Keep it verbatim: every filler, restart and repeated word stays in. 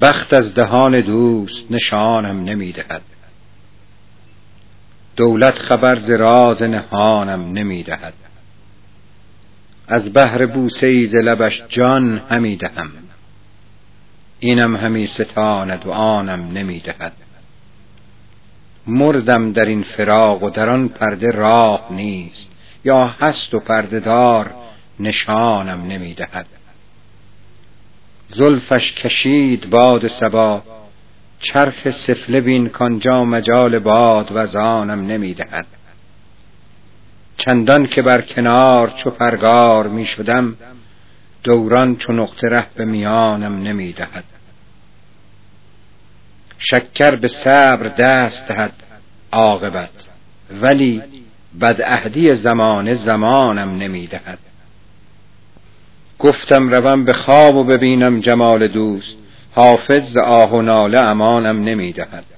بخت از دهان دوست نشانم نمی دهد. دولت خبر ز راز نهانم نمی دهد. از بهر بوسه ای ز لبش جان همی دهم. اینم همی ستاند و آنم نمی دهد. مردم در این فراق و در آن پرده راه نیست، یا هست و پرده دار نشانم نمی دهد. زلفش کشید باد صبا، چرخ سفله بین کانجا مجال باد وزانم نمی دهد. چندان که بر کنار چو پرگار می شدم، دوران چو نقطه ره به میانم نمی دهد. شکر به صبر دست دهد عاقبت، ولی بدعهدی زمانه زمانم نمی دهد. گفتم روم به خواب و ببینم جمال دوست، حافظ ز آه و ناله امانم نمی دهد.